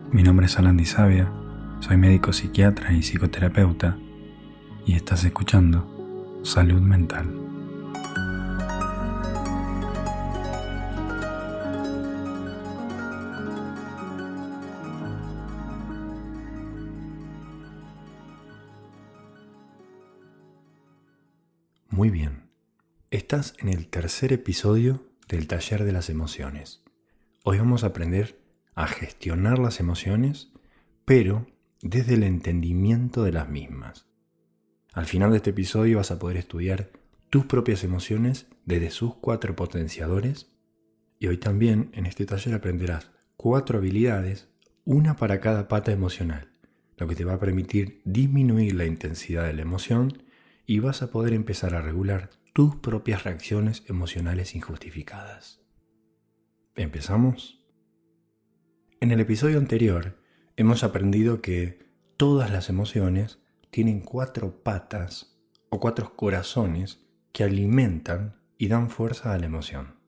Mi nombre es Alan Di Savia, soy médico psiquiatra y psicoterapeuta y estás escuchando Salud Mental. Muy bien, estás en el tercer episodio del Taller de las Emociones. Hoy vamos a aprender a gestionar las emociones, pero desde el entendimiento de las mismas. Al final de este episodio vas a poder estudiar tus propias emociones desde sus 4 potenciadores y hoy también en este taller aprenderás 4 habilidades, una para cada pata emocional, lo que te va a permitir disminuir la intensidad de la emoción y vas a poder empezar a regular tus propias reacciones emocionales injustificadas. ¿Empezamos? En el episodio anterior hemos aprendido que todas las emociones tienen 4 patas o 4 corazones que alimentan y dan fuerza a la emoción.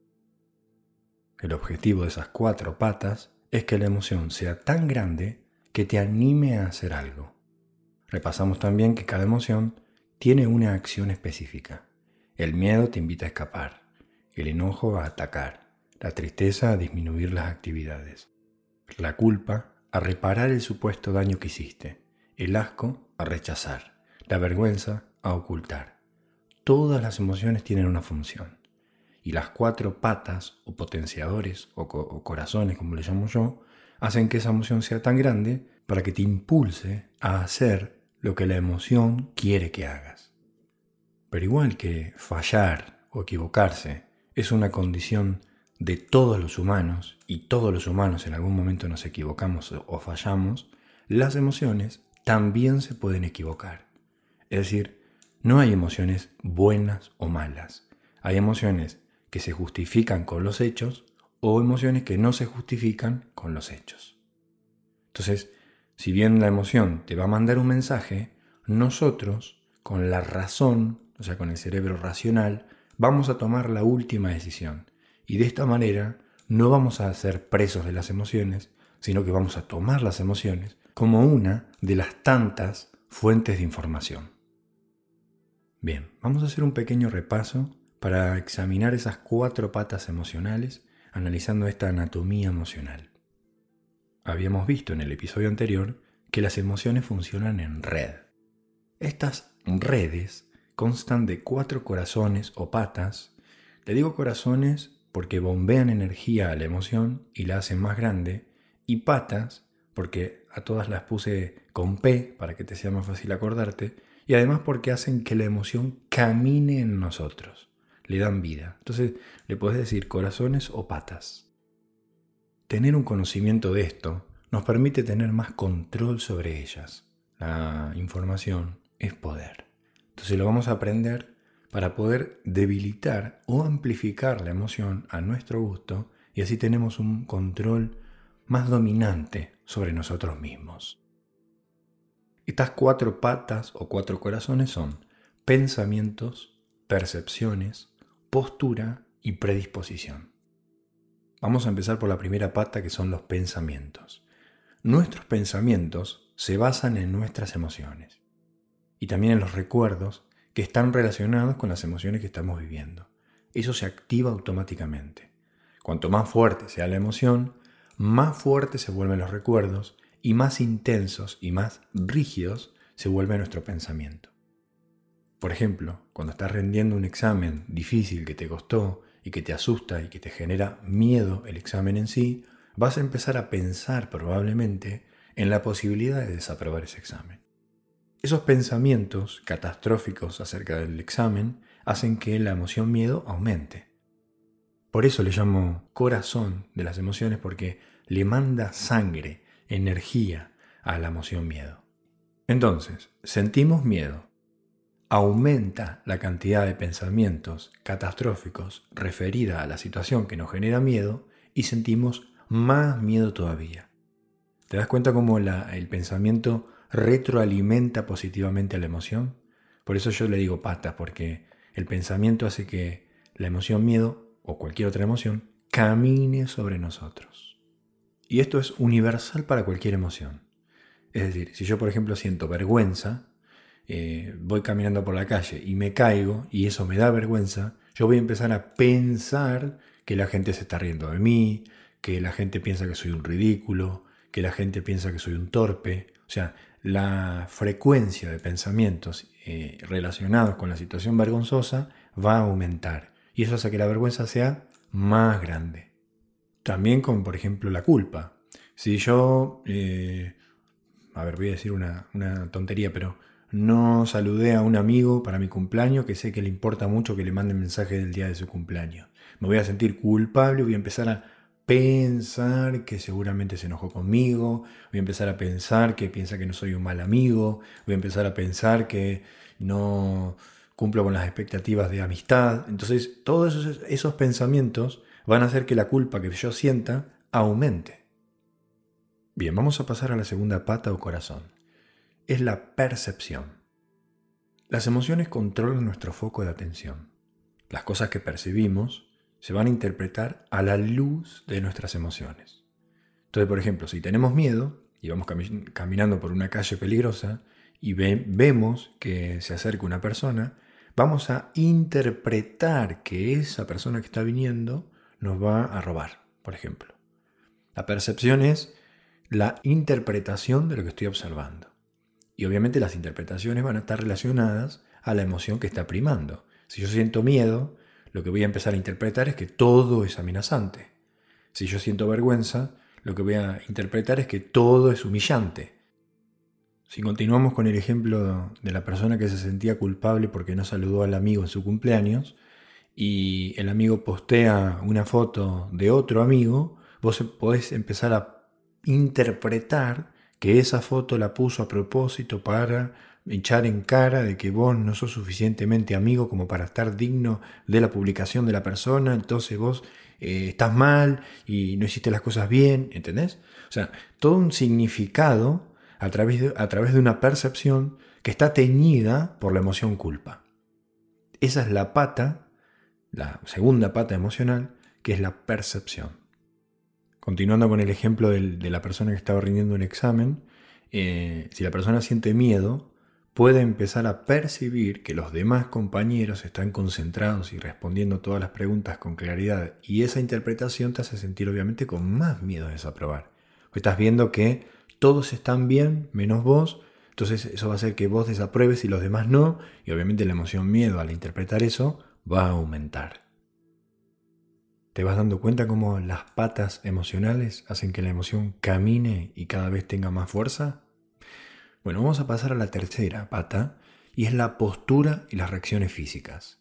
El objetivo de esas 4 patas es que la emoción sea tan grande que te anime a hacer algo. Repasamos también que cada emoción tiene una acción específica. El miedo te invita a escapar, el enojo a atacar, la tristeza a disminuir las actividades, la culpa a reparar el supuesto daño que hiciste, el asco a rechazar, la vergüenza a ocultar. Todas las emociones tienen una función y las 4 patas o potenciadores o corazones, como le llamo yo, hacen que esa emoción sea tan grande para que te impulse a hacer lo que la emoción quiere que hagas. Pero igual que fallar o equivocarse es una condición de todos los humanos, y todos los humanos en algún momento nos equivocamos o fallamos, las emociones también se pueden equivocar. Es decir, no hay emociones buenas o malas. Hay emociones que se justifican con los hechos o emociones que no se justifican con los hechos. Entonces, si bien la emoción te va a mandar un mensaje, nosotros, con la razón, o sea, con el cerebro racional, vamos a tomar la última decisión. Y de esta manera no vamos a ser presos de las emociones, sino que vamos a tomar las emociones como una de las tantas fuentes de información. Bien, vamos a hacer un pequeño repaso para examinar esas 4 patas emocionales, analizando esta anatomía emocional. Habíamos visto en el episodio anterior que las emociones funcionan en red. Estas redes constan de 4 corazones o patas. Le digo corazones porque bombean energía a la emoción y la hacen más grande, y patas porque a todas las puse con P para que te sea más fácil acordarte, y además porque hacen que la emoción camine en nosotros, le dan vida. Entonces le puedes decir corazones o patas. Tener un conocimiento de esto nos permite tener más control sobre ellas. La información es poder. Entonces lo vamos a aprender para poder debilitar o amplificar la emoción a nuestro gusto y así tenemos un control más dominante sobre nosotros mismos. Estas 4 patas o 4 corazones son pensamientos, percepciones, postura y predisposición. Vamos a empezar por la primera pata, que son los pensamientos. Nuestros pensamientos se basan en nuestras emociones y también en los recuerdos que están relacionados con las emociones que estamos viviendo. Eso se activa automáticamente. Cuanto más fuerte sea la emoción, más fuertes se vuelven los recuerdos y más intensos y más rígidos se vuelve nuestro pensamiento. Por ejemplo, cuando estás rendiendo un examen difícil que te costó y que te asusta y que te genera miedo el examen en sí, vas a empezar a pensar probablemente en la posibilidad de desaprobar ese examen. Esos pensamientos catastróficos acerca del examen hacen que la emoción miedo aumente. Por eso le llamo corazón de las emociones, porque le manda sangre, energía a la emoción miedo. Entonces, sentimos miedo. Aumenta la cantidad de pensamientos catastróficos referida a la situación que nos genera miedo y sentimos más miedo todavía. ¿Te das cuenta cómo el pensamiento retroalimenta positivamente a la emoción? Por eso yo le digo patas, porque el pensamiento hace que la emoción miedo o cualquier otra emoción camine sobre nosotros. Y esto es universal para cualquier emoción. Es decir, si yo por ejemplo siento vergüenza, voy caminando por la calle y me caigo y eso me da vergüenza, yo voy a empezar a pensar que la gente se está riendo de mí, que la gente piensa que soy un ridículo, que la gente piensa que soy un torpe. O sea, la frecuencia de pensamientos relacionados con la situación vergonzosa va a aumentar y eso hace que la vergüenza sea más grande. También con, por ejemplo, la culpa. Si yo, voy a decir una tontería, pero no saludé a un amigo para mi cumpleaños que sé que le importa mucho que le mande mensaje del día de su cumpleaños. Me voy a sentir culpable, voy a empezar a pensar que seguramente se enojó conmigo, voy a empezar a pensar que piensa que no soy un mal amigo, voy a empezar a pensar que no cumplo con las expectativas de amistad. Entonces, todos esos pensamientos van a hacer que la culpa que yo sienta aumente. Bien, vamos a pasar a la segunda pata o corazón. Es la percepción. Las emociones controlan nuestro foco de atención. Las cosas que percibimos se van a interpretar a la luz de nuestras emociones. Entonces, por ejemplo, si tenemos miedo y vamos caminando por una calle peligrosa y vemos que se acerca una persona, vamos a interpretar que esa persona que está viniendo nos va a robar, por ejemplo. La percepción es la interpretación de lo que estoy observando. Y obviamente las interpretaciones van a estar relacionadas a la emoción que está primando. Si yo siento miedo, lo que voy a empezar a interpretar es que todo es amenazante. Si yo siento vergüenza, lo que voy a interpretar es que todo es humillante. Si continuamos con el ejemplo de la persona que se sentía culpable porque no saludó al amigo en su cumpleaños y el amigo postea una foto de otro amigo, vos podés empezar a interpretar que esa foto la puso a propósito para echar en cara de que vos no sos suficientemente amigo como para estar digno de la publicación de la persona, entonces vos estás mal y no hiciste las cosas bien, ¿entendés? O sea, todo un significado a través de una percepción que está teñida por la emoción culpa. Esa es la segunda pata emocional, que es la percepción. Continuando con el ejemplo de la persona que estaba rindiendo un examen, si la persona siente miedo, puede empezar a percibir que los demás compañeros están concentrados y respondiendo todas las preguntas con claridad, y esa interpretación te hace sentir obviamente con más miedo de desaprobar. Estás viendo que todos están bien menos vos, entonces eso va a hacer que vos desapruebes y los demás no, y obviamente la emoción miedo al interpretar eso va a aumentar. ¿Te vas dando cuenta cómo las patas emocionales hacen que la emoción camine y cada vez tenga más fuerza? Bueno, vamos a pasar a la tercera pata, y es la postura y las reacciones físicas.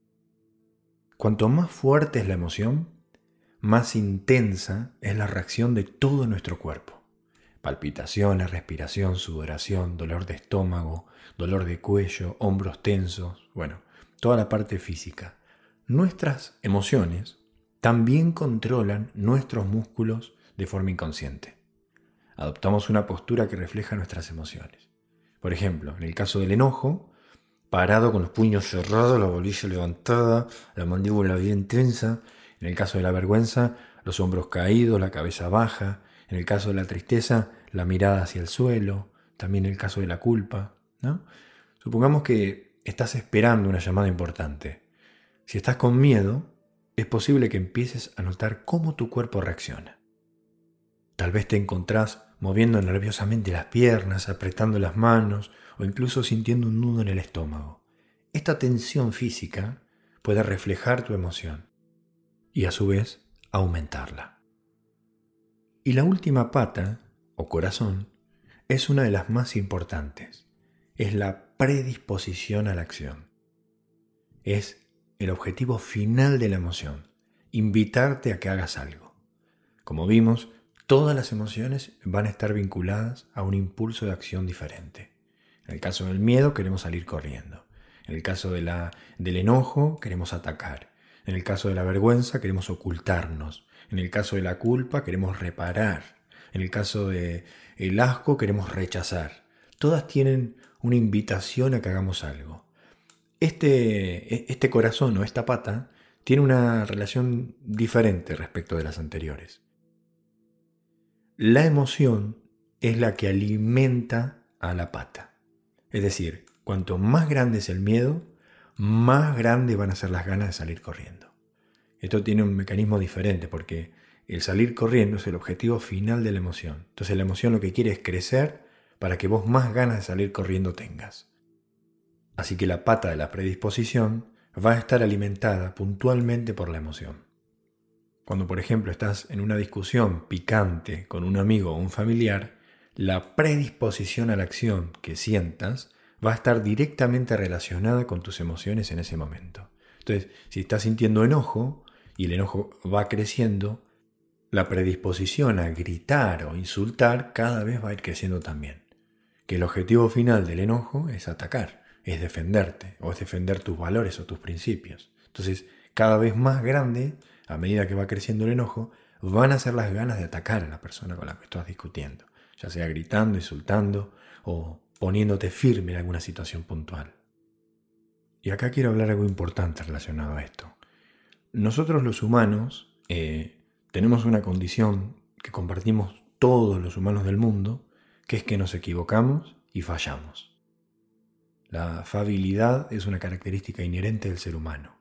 Cuanto más fuerte es la emoción, más intensa es la reacción de todo nuestro cuerpo. Palpitaciones, respiración, sudoración, dolor de estómago, dolor de cuello, hombros tensos, toda la parte física. Nuestras emociones también controlan nuestros músculos de forma inconsciente. Adoptamos una postura que refleja nuestras emociones. Por ejemplo, en el caso del enojo, parado con los puños cerrados, la bolilla levantada, la mandíbula bien tensa. En el caso de la vergüenza, los hombros caídos, la cabeza baja. En el caso de la tristeza, la mirada hacia el suelo. También en el caso de la culpa, ¿no? Supongamos que estás esperando una llamada importante. Si estás con miedo, es posible que empieces a notar cómo tu cuerpo reacciona. Tal vez te encontrás moviendo nerviosamente las piernas, apretando las manos o incluso sintiendo un nudo en el estómago. Esta tensión física puede reflejar tu emoción y a su vez aumentarla. Y la última pata, o corazón, es una de las más importantes. Es la predisposición a la acción. Es el objetivo final de la emoción, invitarte a que hagas algo. Como vimos, todas las emociones van a estar vinculadas a un impulso de acción diferente. En el caso del miedo queremos salir corriendo. En el caso del enojo queremos atacar. En el caso de la vergüenza queremos ocultarnos. En el caso de la culpa queremos reparar. En el caso del asco queremos rechazar. Todas tienen una invitación a que hagamos algo. Este corazón o esta pata tiene una relación diferente respecto de las anteriores. la emoción es la que alimenta a la pata. Es decir, cuanto más grande es el miedo, más grandes van a ser las ganas de salir corriendo. Esto tiene un mecanismo diferente porque el salir corriendo es el objetivo final de la emoción. Entonces la emoción lo que quiere es crecer para que vos más ganas de salir corriendo tengas. Así que la pata de la predisposición va a estar alimentada puntualmente por la emoción. Cuando, por ejemplo, estás en una discusión picante con un amigo o un familiar, la predisposición a la acción que sientas va a estar directamente relacionada con tus emociones en ese momento. Entonces, si estás sintiendo enojo y el enojo va creciendo, la predisposición a gritar o insultar cada vez va a ir creciendo también. Que el objetivo final del enojo es atacar, es defenderte o es defender tus valores o tus principios. Entonces, cada vez más grande, a medida que va creciendo el enojo, van a ser las ganas de atacar a la persona con la que estás discutiendo, ya sea gritando, insultando o poniéndote firme en alguna situación puntual. Y acá quiero hablar algo importante relacionado a esto. Nosotros los humanos tenemos una condición que compartimos todos los humanos del mundo, que es que nos equivocamos y fallamos. La fabilidad es una característica inherente del ser humano.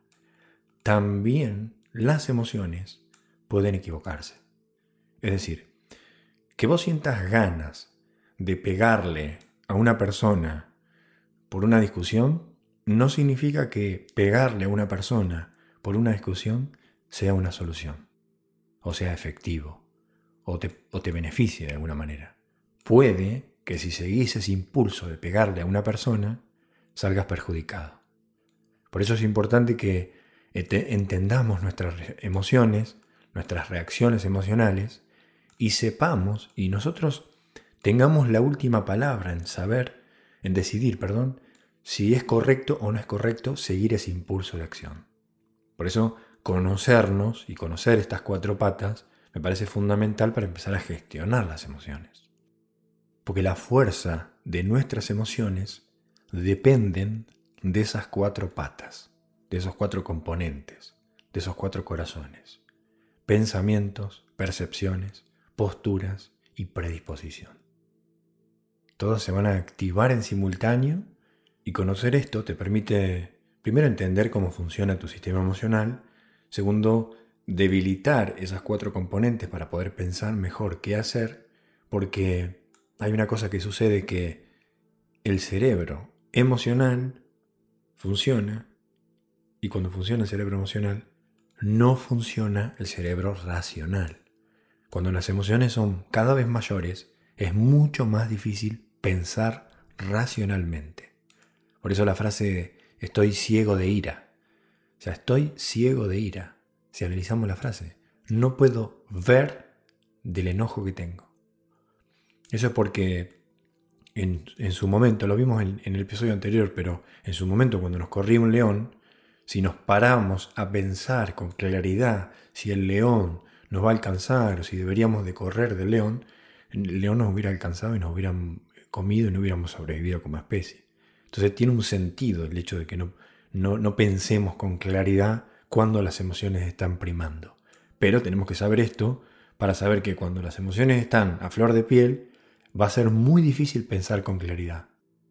También las emociones pueden equivocarse. Es decir, que vos sientas ganas de pegarle a una persona por una discusión no significa que pegarle a una persona por una discusión sea una solución, o sea efectivo, o te beneficie de alguna manera. Puede que si seguís ese impulso de pegarle a una persona, salgas perjudicado. Por eso es importante que entendamos nuestras emociones, nuestras reacciones emocionales, y sepamos, y nosotros tengamos la última palabra en decidir, si es correcto o no es correcto seguir ese impulso de acción. Por eso, conocernos y conocer estas 4 patas me parece fundamental para empezar a gestionar las emociones. Porque la fuerza de nuestras emociones dependen de esas 4 patas, de esos 4 componentes, de esos 4 corazones: pensamientos, percepciones, posturas y predisposición. Todos se van a activar en simultáneo y conocer esto te permite, primero, entender cómo funciona tu sistema emocional, segundo, debilitar esas 4 componentes para poder pensar mejor qué hacer, porque hay una cosa que sucede, que el cerebro emocional funciona, y cuando funciona el cerebro emocional, no funciona el cerebro racional. Cuando las emociones son cada vez mayores, es mucho más difícil pensar racionalmente. Por eso la frase estoy ciego de ira. O sea, estoy ciego de ira. Si analizamos la frase, no puedo ver del enojo que tengo. Eso es porque en su momento, lo vimos en el episodio anterior, pero en su momento cuando nos corría un león, si nos paramos a pensar con claridad si el león nos va a alcanzar o si deberíamos de correr del león, el león nos hubiera alcanzado y nos hubieran comido y no hubiéramos sobrevivido como especie. Entonces tiene un sentido el hecho de que no pensemos con claridad cuando las emociones están primando. Pero tenemos que saber esto para saber que cuando las emociones están a flor de piel, va a ser muy difícil pensar con claridad.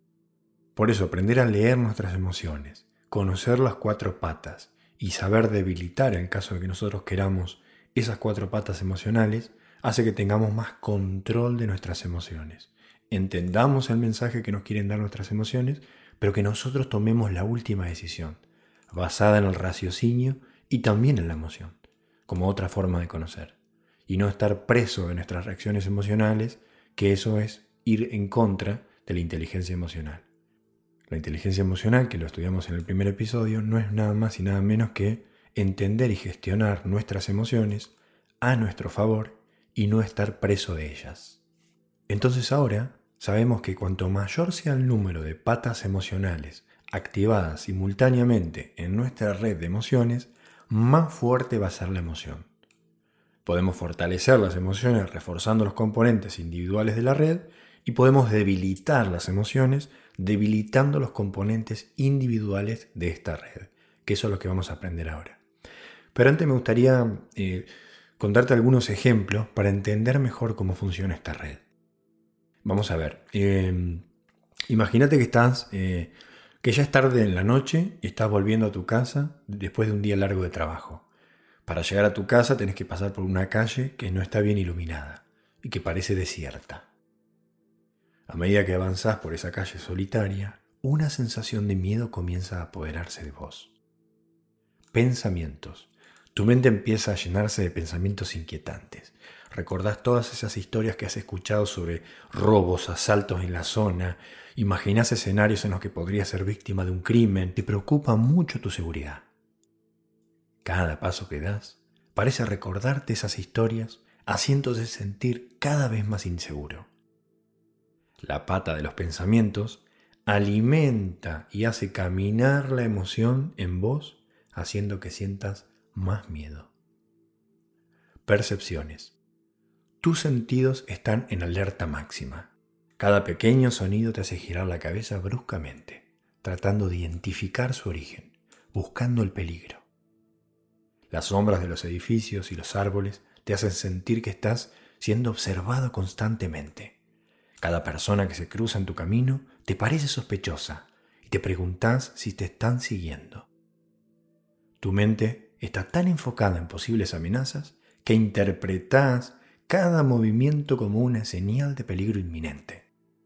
Por eso, aprender a leer nuestras emociones, conocer las 4 patas y saber debilitar en caso de que nosotros queramos esas 4 patas emocionales, hace que tengamos más control de nuestras emociones. Entendamos el mensaje que nos quieren dar nuestras emociones, pero que nosotros tomemos la última decisión, basada en el raciocinio y también en la emoción, como otra forma de conocer. Y no estar preso de nuestras reacciones emocionales, que eso es ir en contra de la inteligencia emocional. La inteligencia emocional, que lo estudiamos en el primer episodio, no es nada más y nada menos que entender y gestionar nuestras emociones a nuestro favor y no estar preso de ellas. Entonces ahora sabemos que cuanto mayor sea el número de patas emocionales activadas simultáneamente en nuestra red de emociones, más fuerte va a ser la emoción. Podemos fortalecer las emociones reforzando los componentes individuales de la red y podemos debilitar las emociones debilitando los componentes individuales de esta red, que eso es lo que vamos a aprender ahora. Pero antes me gustaría contarte algunos ejemplos para entender mejor cómo funciona esta red. Vamos a ver. Imagínate que que ya es tarde en la noche y estás volviendo a tu casa después de un día largo de trabajo. Para llegar a tu casa tenés que pasar por una calle que no está bien iluminada y que parece desierta. A medida que avanzás por esa calle solitaria, una sensación de miedo comienza a apoderarse de vos. Pensamientos. Tu mente empieza a llenarse de pensamientos inquietantes. Recordás todas esas historias que has escuchado sobre robos, asaltos en la zona. Imaginás escenarios en los que podrías ser víctima de un crimen. Te preocupa mucho tu seguridad. Cada paso que das parece recordarte esas historias, haciéndote sentir cada vez más inseguro. La pata de los pensamientos alimenta y hace caminar la emoción en vos, haciendo que sientas más miedo. Percepciones. Tus sentidos están en alerta máxima. Cada pequeño sonido te hace girar la cabeza bruscamente, tratando de identificar su origen, buscando el peligro. Las sombras de los edificios y los árboles te hacen sentir que estás siendo observado constantemente. Cada persona que se cruza en tu camino te parece sospechosa y te preguntas si te están siguiendo. Tu mente está tan enfocada en posibles amenazas que interpretas cada movimiento como una señal de peligro inminente.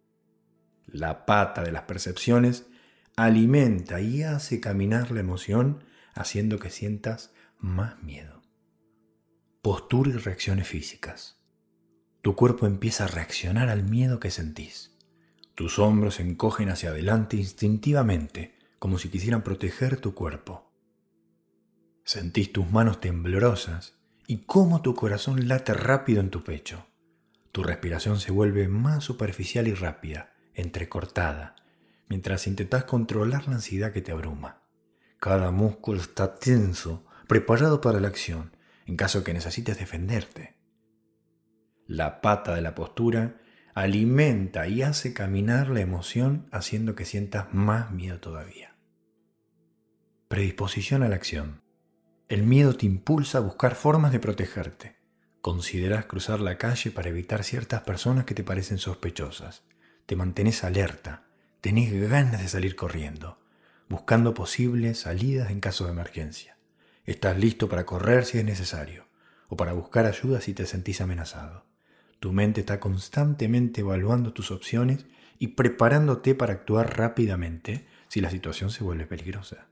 La pata de las percepciones alimenta y hace caminar la emoción, haciendo que sientas más miedo. Postura y reacciones físicas. Tu cuerpo empieza a reaccionar al miedo que sentís. Tus hombros se encogen hacia adelante instintivamente, como si quisieran proteger tu cuerpo. Sentís tus manos temblorosas y cómo tu corazón late rápido en tu pecho. Tu respiración se vuelve más superficial y rápida, entrecortada, mientras intentás controlar la ansiedad que te abruma. Cada músculo está tenso, preparado para la acción, en caso que necesites defenderte. La pata de la postura alimenta y hace caminar la emoción, haciendo que sientas más miedo todavía. Predisposición a la acción. El miedo te impulsa a buscar formas de protegerte. Considerás cruzar la calle para evitar ciertas personas que te parecen sospechosas. Te mantenés alerta, tenés ganas de salir corriendo, buscando posibles salidas en caso de emergencia. Estás listo para correr si es necesario, o para buscar ayuda si te sentís amenazado. Tu mente está constantemente evaluando tus opciones y preparándote para actuar rápidamente si la situación se vuelve peligrosa.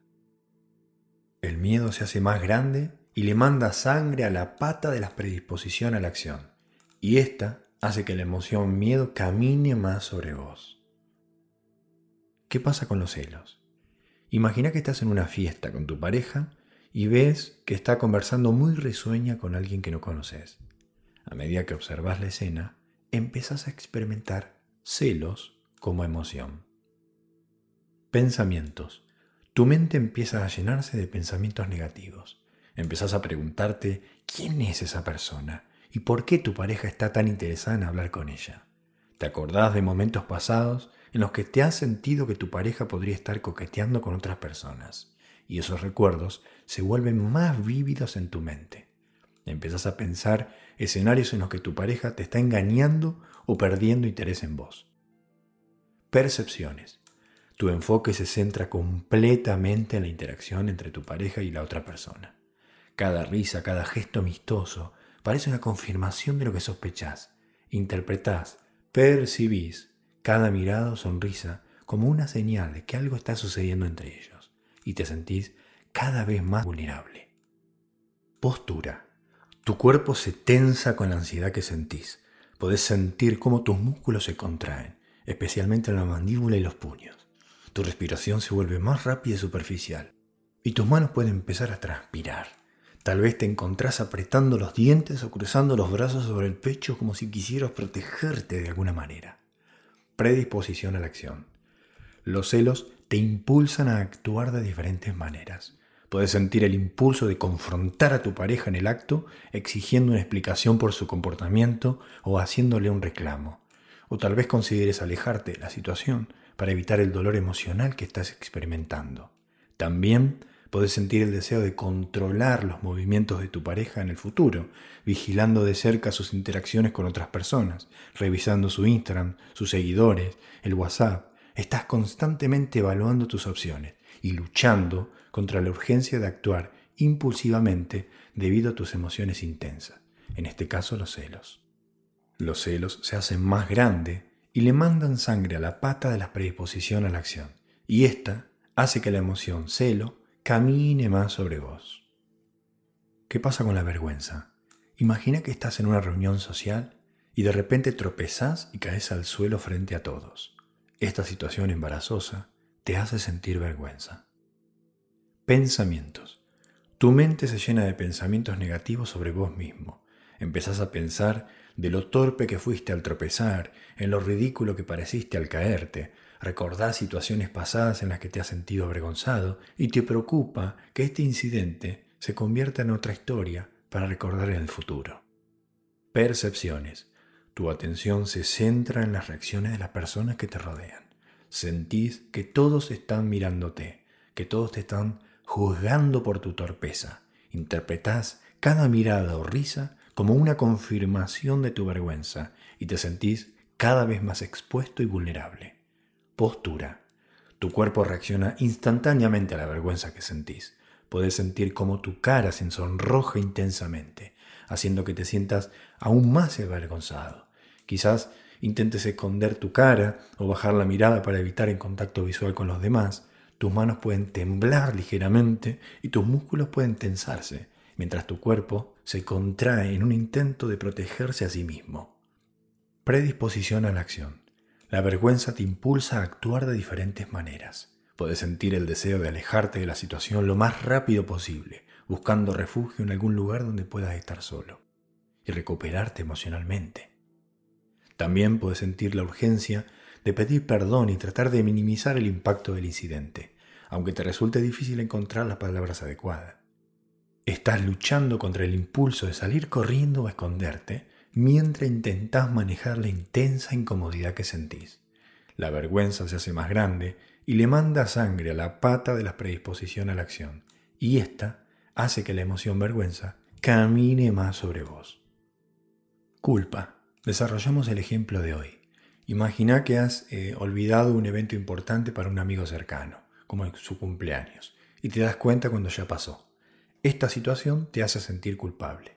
El miedo se hace más grande y le manda sangre a la pata de la predisposición a la acción, y esta hace que la emoción miedo camine más sobre vos. ¿Qué pasa con los celos? Imagina que estás en una fiesta con tu pareja y ves que está conversando muy risueña con alguien que no conoces. A medida que observas la escena, empezás a experimentar celos como emoción. Pensamientos. Tu mente empieza a llenarse de pensamientos negativos. Empezás a preguntarte quién es esa persona y por qué tu pareja está tan interesada en hablar con ella. Te acordás de momentos pasados en los que te has sentido que tu pareja podría estar coqueteando con otras personas, y esos recuerdos se vuelven más vívidos en tu mente. Empezás a pensar escenarios en los que tu pareja te está engañando o perdiendo interés en vos. Percepciones. Tu enfoque se centra completamente en la interacción entre tu pareja y la otra persona. Cada risa, cada gesto amistoso parece una confirmación de lo que sospechás. Interpretás, percibís cada mirada o sonrisa como una señal de que algo está sucediendo entre ellos y te sentís cada vez más vulnerable. Postura. Tu cuerpo se tensa con la ansiedad que sentís. Podés sentir cómo tus músculos se contraen, especialmente en la mandíbula y los puños. Tu respiración se vuelve más rápida y superficial, y tus manos pueden empezar a transpirar. Tal vez te encontrás apretando los dientes o cruzando los brazos sobre el pecho como si quisieras protegerte de alguna manera. Predisposición a la acción. Los celos te impulsan a actuar de diferentes maneras. Puedes sentir el impulso de confrontar a tu pareja en el acto, exigiendo una explicación por su comportamiento o haciéndole un reclamo. O tal vez consideres alejarte de la situación para evitar el dolor emocional que estás experimentando. También Podés sentir el deseo de controlar los movimientos de tu pareja en el futuro, vigilando de cerca sus interacciones con otras personas, revisando su Instagram, sus seguidores, el WhatsApp. Estás constantemente evaluando tus opciones y luchando contra la urgencia de actuar impulsivamente debido a tus emociones intensas, en este caso los celos. Los celos se hacen más grandes y le mandan sangre a la pata de la predisposición a la acción, y esta hace que la emoción celo camine más sobre vos. ¿Qué pasa con la vergüenza? Imagina que estás en una reunión social y de repente tropezás y caes al suelo frente a todos. Esta situación embarazosa te hace sentir vergüenza. Pensamientos. Tu mente se llena de pensamientos negativos sobre vos mismo. Empezás a pensar de lo torpe que fuiste al tropezar, en lo ridículo que pareciste al caerte. Recordás situaciones pasadas en las que te has sentido avergonzado y te preocupa que este incidente se convierta en otra historia para recordar en el futuro. Percepciones. Tu atención se centra en las reacciones de las personas que te rodean. Sentís que todos están mirándote, que todos te están juzgando por tu torpeza. Interpretás cada mirada o risa como una confirmación de tu vergüenza y te sentís cada vez más expuesto y vulnerable. Postura. Tu cuerpo reacciona instantáneamente a la vergüenza que sentís. Podés sentir cómo tu cara se sonroja intensamente, haciendo que te sientas aún más avergonzado. Quizás intentes esconder tu cara o bajar la mirada para evitar el contacto visual con los demás. Tus manos pueden temblar ligeramente y tus músculos pueden tensarse, mientras tu cuerpo se contrae en un intento de protegerse a sí mismo. Predisposición a la acción. La vergüenza te impulsa a actuar de diferentes maneras. Puedes sentir el deseo de alejarte de la situación lo más rápido posible, buscando refugio en algún lugar donde puedas estar solo y recuperarte emocionalmente. También puedes sentir la urgencia de pedir perdón y tratar de minimizar el impacto del incidente, aunque te resulte difícil encontrar las palabras adecuadas. Estás luchando contra el impulso de salir corriendo o esconderte mientras intentás manejar la intensa incomodidad que sentís. La vergüenza se hace más grande y le manda sangre a la pata de la predisposición a la acción, y esta hace que la emoción vergüenza camine más sobre vos. Culpa. Desarrollamos el ejemplo de hoy. Imagina que has olvidado un evento importante para un amigo cercano, como su cumpleaños, y te das cuenta cuando ya pasó. Esta situación te hace sentir culpable.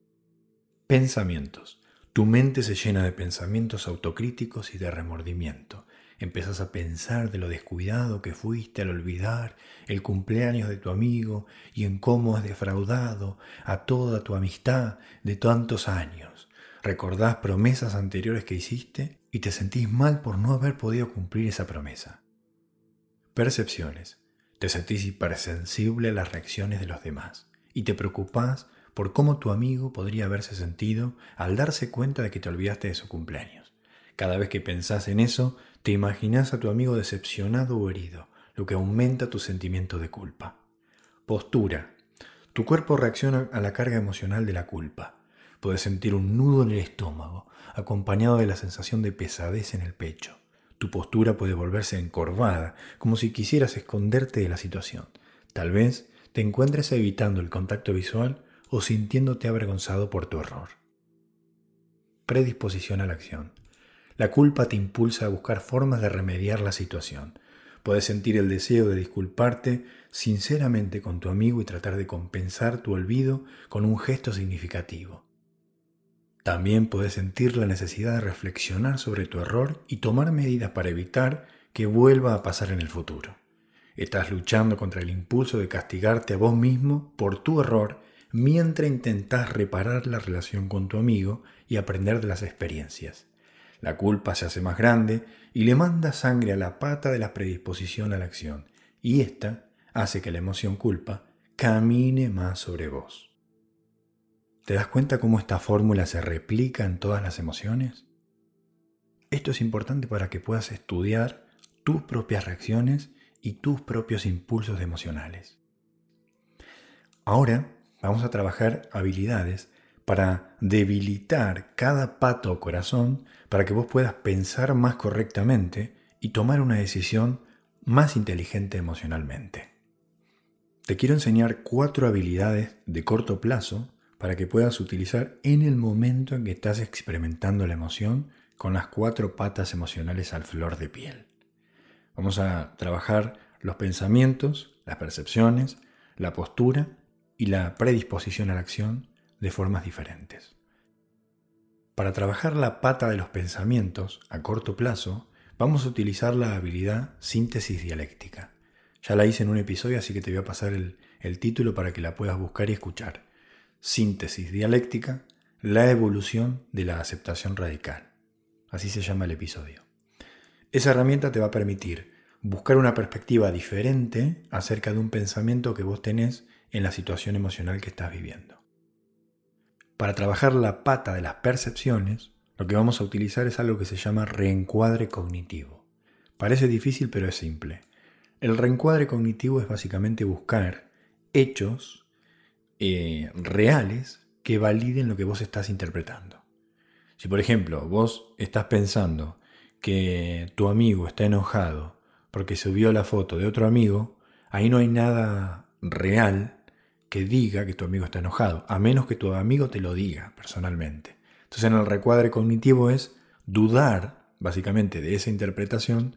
Pensamientos. Tu mente se llena de pensamientos autocríticos y de remordimiento. Empezás a pensar de lo descuidado que fuiste al olvidar el cumpleaños de tu amigo y en cómo has defraudado a toda tu amistad de tantos años. Recordás promesas anteriores que hiciste y te sentís mal por no haber podido cumplir esa promesa. Percepciones. Te sentís hipersensible a las reacciones de los demás y te preocupás por cómo tu amigo podría haberse sentido al darse cuenta de que te olvidaste de su cumpleaños. Cada vez que pensás en eso, te imaginás a tu amigo decepcionado o herido, lo que aumenta tu sentimiento de culpa. Postura. Tu cuerpo reacciona a la carga emocional de la culpa. Puedes sentir un nudo en el estómago, acompañado de la sensación de pesadez en el pecho. Tu postura puede volverse encorvada, como si quisieras esconderte de la situación. Tal vez te encuentres evitando el contacto visual o sintiéndote avergonzado por tu error. Predisposición a la acción. La culpa te impulsa a buscar formas de remediar la situación. Puedes sentir el deseo de disculparte sinceramente con tu amigo y tratar de compensar tu olvido con un gesto significativo. También puedes sentir la necesidad de reflexionar sobre tu error y tomar medidas para evitar que vuelva a pasar en el futuro. Estás luchando contra el impulso de castigarte a vos mismo por tu error mientras intentás reparar la relación con tu amigo y aprender de las experiencias. La culpa se hace más grande y le manda sangre a la pata de la predisposición a la acción, y esta hace que la emoción culpa camine más sobre vos. ¿Te das cuenta cómo esta fórmula se replica en todas las emociones? Esto es importante para que puedas estudiar tus propias reacciones y tus propios impulsos emocionales. Ahora vamos a trabajar habilidades para debilitar cada pata o corazón para que vos puedas pensar más correctamente y tomar una decisión más inteligente emocionalmente. te quiero enseñar 4 habilidades de corto plazo para que puedas utilizar en el momento en que estás experimentando la emoción con las 4 patas emocionales al flor de piel. Vamos a trabajar los pensamientos, las percepciones, la postura y la predisposición a la acción de formas diferentes. Para trabajar la pata de los pensamientos a corto plazo, vamos a utilizar la habilidad síntesis dialéctica. Ya la hice en un episodio, así que te voy a pasar el título para que la puedas buscar y escuchar. Síntesis dialéctica, la evolución de la aceptación radical. Así se llama el episodio. Esa herramienta te va a permitir buscar una perspectiva diferente acerca de un pensamiento que vos tenés en la situación emocional que estás viviendo. Para trabajar la pata de las percepciones, lo que vamos a utilizar es algo que se llama reencuadre cognitivo. Parece difícil, pero es simple. El reencuadre cognitivo es básicamente buscar hechos reales que validen lo que vos estás interpretando. Si, por ejemplo, vos estás pensando que tu amigo está enojado porque subió la foto de otro amigo, ahí no hay nada real que diga que tu amigo está enojado, a menos que tu amigo te lo diga personalmente. Entonces, en el reencuadre cognitivo es dudar, básicamente, de esa interpretación.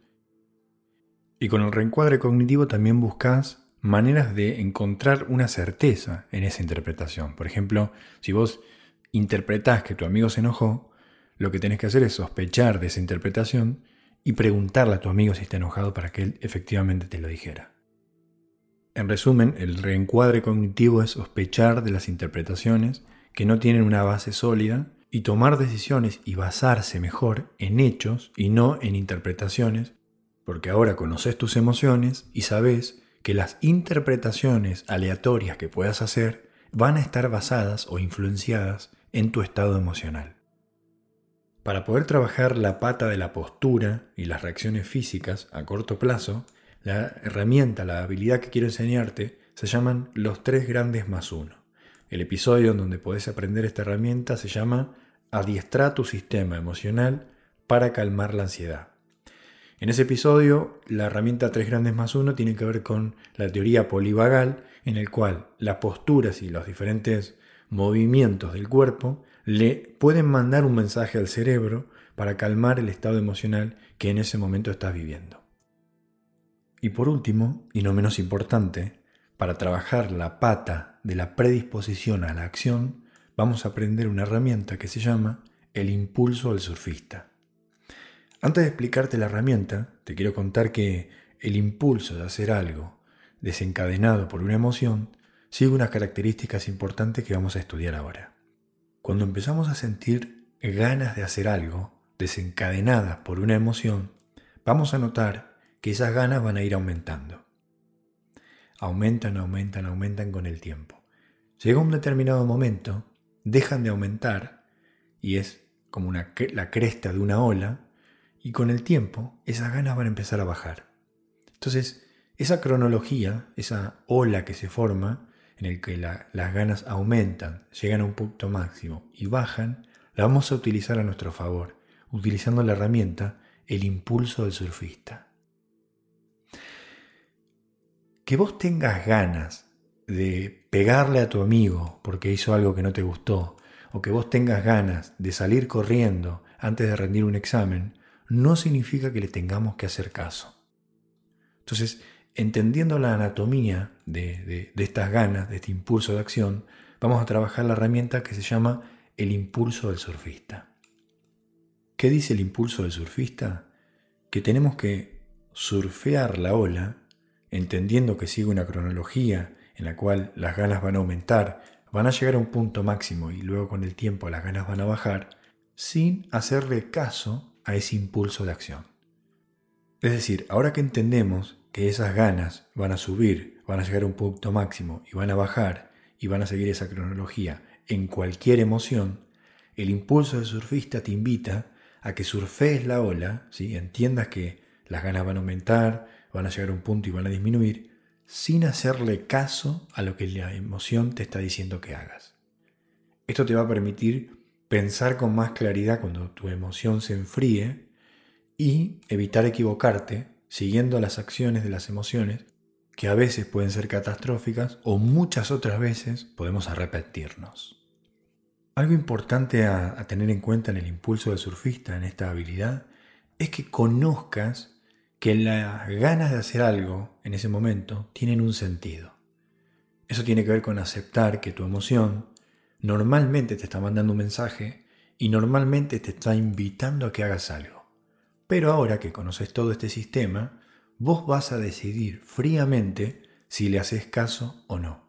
Y con el reencuadre cognitivo también buscas maneras de encontrar una certeza en esa interpretación. Por ejemplo, si vos interpretás que tu amigo se enojó, lo que tenés que hacer es sospechar de esa interpretación y preguntarle a tu amigo si está enojado para que él efectivamente te lo dijera. En resumen, el reencuadre cognitivo es sospechar de las interpretaciones que no tienen una base sólida y tomar decisiones y basarse mejor en hechos y no en interpretaciones, porque ahora conoces tus emociones y sabes que las interpretaciones aleatorias que puedas hacer van a estar basadas o influenciadas en tu estado emocional. Para poder trabajar la pata de la postura y las reacciones físicas a corto plazo, la herramienta, la habilidad que quiero enseñarte se llaman los 3 grandes más 1. El episodio en donde podés aprender esta herramienta se llama Adiestra tu sistema emocional para calmar la ansiedad. En ese episodio, la herramienta 3 grandes más 1 tiene que ver con la teoría polivagal, en el cual las posturas y los diferentes movimientos del cuerpo le pueden mandar un mensaje al cerebro para calmar el estado emocional que en ese momento estás viviendo. Y por último, y no menos importante, para trabajar la pata de la predisposición a la acción, vamos a aprender una herramienta que se llama el impulso del surfista. Antes de explicarte la herramienta, te quiero contar que el impulso de hacer algo desencadenado por una emoción sigue unas características importantes que vamos a estudiar ahora. Cuando empezamos a sentir ganas de hacer algo desencadenadas por una emoción, vamos a notar que esas ganas van a ir aumentando. Aumentan con el tiempo. Llega un determinado momento, dejan de aumentar y es como la cresta de una ola, y con el tiempo esas ganas van a empezar a bajar. Entonces, esa cronología, esa ola que se forma, en el que las ganas aumentan, llegan a un punto máximo y bajan, la vamos a utilizar a nuestro favor, utilizando la herramienta el impulso del surfista. Que vos tengas ganas de pegarle a tu amigo porque hizo algo que no te gustó, o que vos tengas ganas de salir corriendo antes de rendir un examen, no significa que le tengamos que hacer caso. Entonces, entendiendo la anatomía de estas ganas, de este impulso de acción, vamos a trabajar la herramienta que se llama el impulso del surfista. ¿Qué dice el impulso del surfista? Que tenemos que surfear la ola, entendiendo que sigue una cronología en la cual las ganas van a aumentar, van a llegar a un punto máximo y luego con el tiempo las ganas van a bajar, sin hacerle caso a ese impulso de acción. Es decir, ahora que entendemos que esas ganas van a subir, van a llegar a un punto máximo y van a bajar y van a seguir esa cronología en cualquier emoción, el impulso del surfista te invita a que surfees la ola, ¿sí? Entiendas que las ganas van a aumentar, van a llegar a un punto y van a disminuir, sin hacerle caso a lo que la emoción te está diciendo que hagas. Esto te va a permitir pensar con más claridad cuando tu emoción se enfríe y evitar equivocarte siguiendo las acciones de las emociones que a veces pueden ser catastróficas o muchas otras veces podemos arrepentirnos. Algo importante a tener en cuenta en el impulso del surfista, en esta habilidad, es que conozcas que las ganas de hacer algo en ese momento tienen un sentido. Eso tiene que ver con aceptar que tu emoción normalmente te está mandando un mensaje y normalmente te está invitando a que hagas algo. Pero ahora que conoces todo este sistema, vos vas a decidir fríamente si le haces caso o no.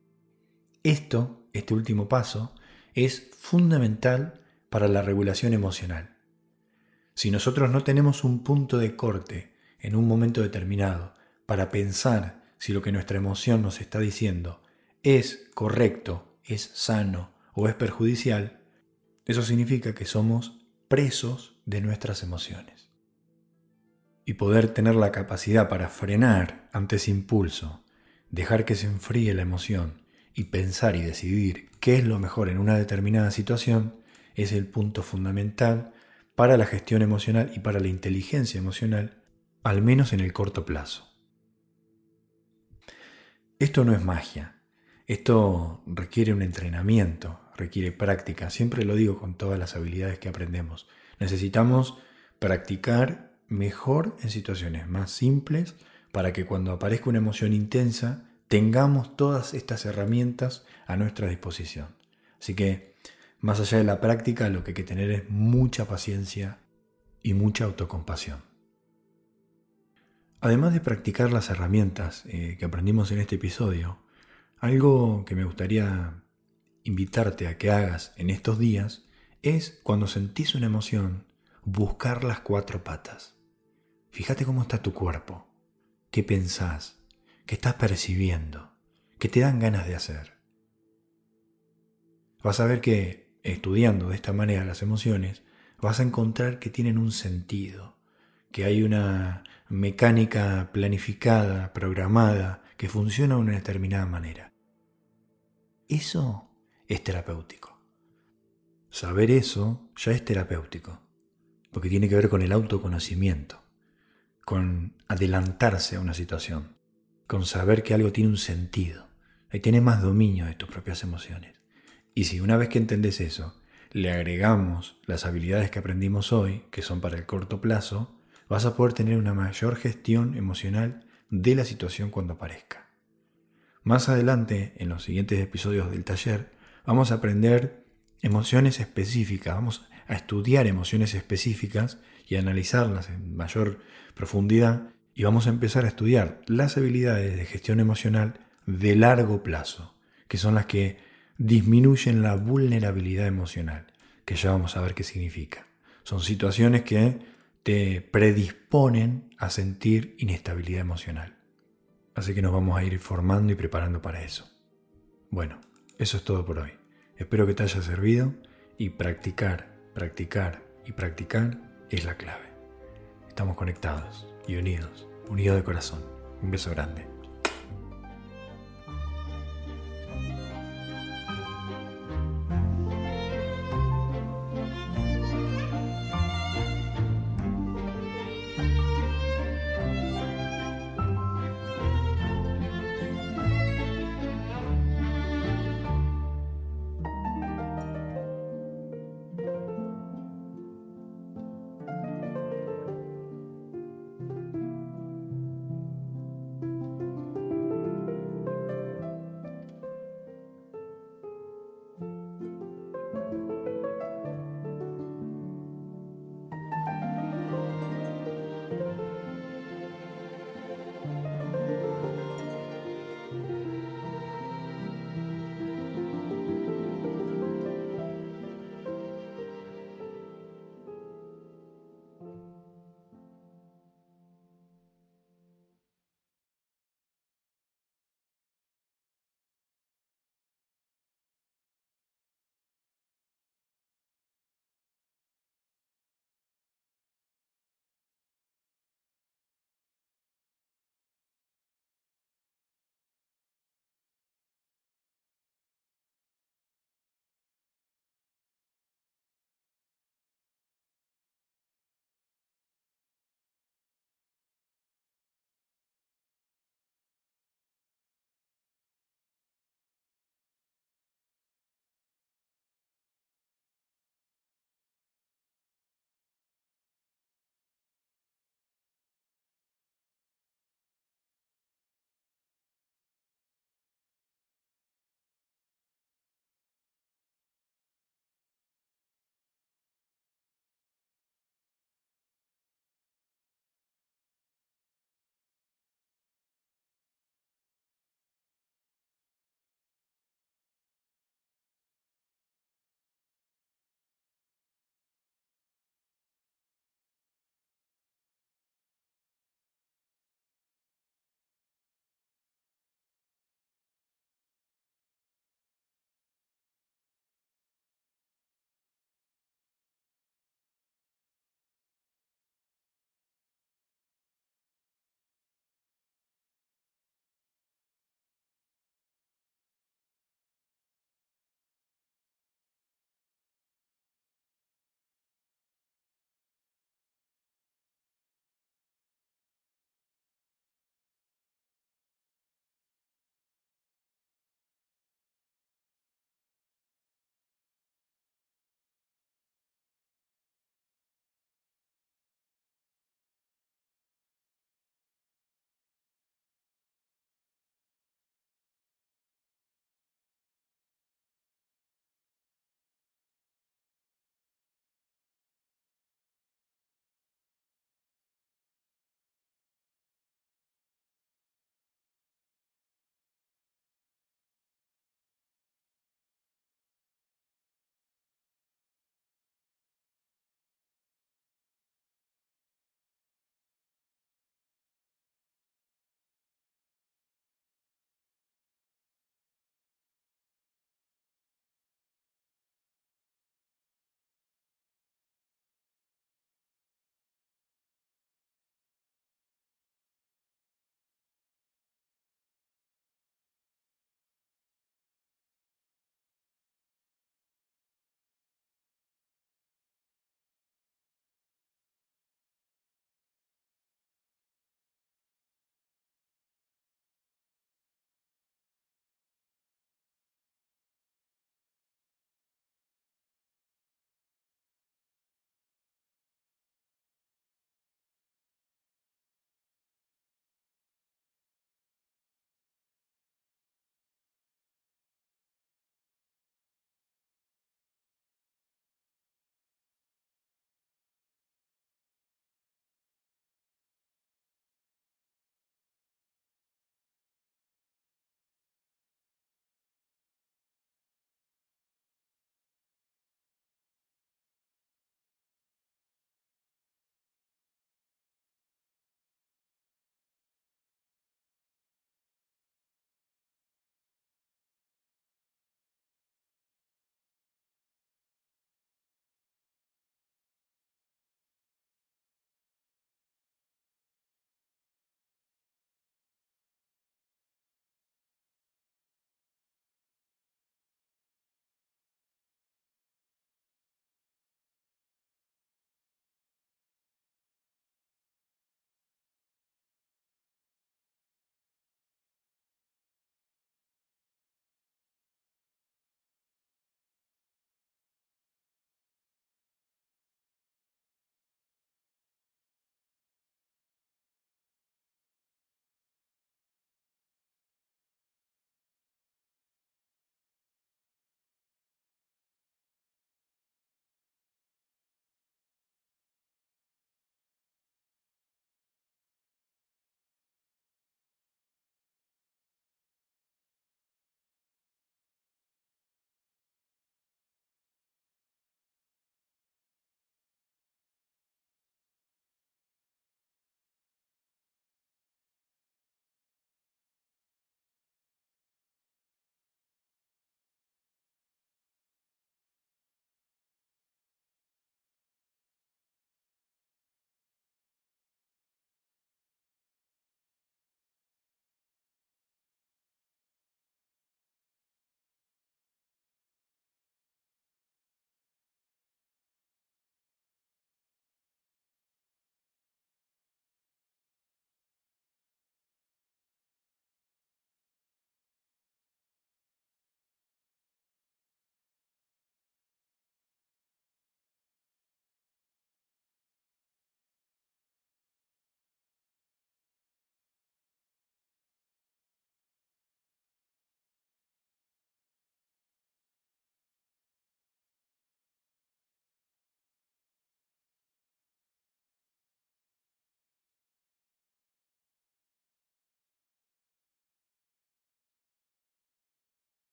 Este último paso, es fundamental para la regulación emocional. Si nosotros no tenemos un punto de corte en un momento determinado para pensar si lo que nuestra emoción nos está diciendo es correcto, es sano o es perjudicial, eso significa que somos presos de nuestras emociones. Y poder tener la capacidad para frenar ante ese impulso, dejar que se enfríe la emoción y pensar y decidir qué es lo mejor en una determinada situación, es el punto fundamental para la gestión emocional y para la inteligencia emocional, al menos en el corto plazo. Esto no es magia, esto requiere un entrenamiento, requiere práctica, siempre lo digo con todas las habilidades que aprendemos. Necesitamos practicar mejor en situaciones más simples para que cuando aparezca una emoción intensa tengamos todas estas herramientas a nuestra disposición. Así que, más allá de la práctica, lo que hay que tener es mucha paciencia y mucha autocompasión. Además de practicar las herramientas que aprendimos en este episodio, algo que me gustaría invitarte a que hagas en estos días es, cuando sentís una emoción, buscar las 4 patas. Fíjate cómo está tu cuerpo, qué pensás, qué estás percibiendo, qué te dan ganas de hacer. Vas a ver que, estudiando de esta manera las emociones, vas a encontrar que tienen un sentido, que hay una mecánica planificada, programada, que funciona de una determinada manera. Eso es terapéutico. Saber eso ya es terapéutico, porque tiene que ver con el autoconocimiento, con adelantarse a una situación, con saber que algo tiene un sentido. Ahí tienes más dominio de tus propias emociones. Y si una vez que entendés eso, le agregamos las habilidades que aprendimos hoy, que son para el corto plazo, vas a poder tener una mayor gestión emocional de la situación cuando aparezca. Más adelante, en los siguientes episodios del taller, vamos a aprender emociones específicas, vamos a estudiar emociones específicas y a analizarlas en mayor profundidad, y vamos a empezar a estudiar las habilidades de gestión emocional de largo plazo, que son las que disminuyen la vulnerabilidad emocional, que ya vamos a ver qué significa. Son situaciones que te predisponen a sentir inestabilidad emocional. Así que nos vamos a ir formando y preparando para eso. Bueno, eso es todo por hoy. Espero que te haya servido, y practicar es la clave. Estamos conectados y unidos de corazón. Un beso grande.